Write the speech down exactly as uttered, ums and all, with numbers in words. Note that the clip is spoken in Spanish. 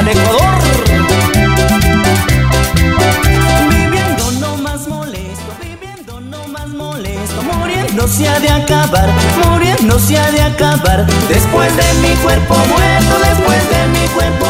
al Ecuador. Viviendo no más molesto, viviendo no más molesto, muriendo se ha de acabar, muriendo se ha de acabar. Después de mi cuerpo muerto, después de mi cuerpo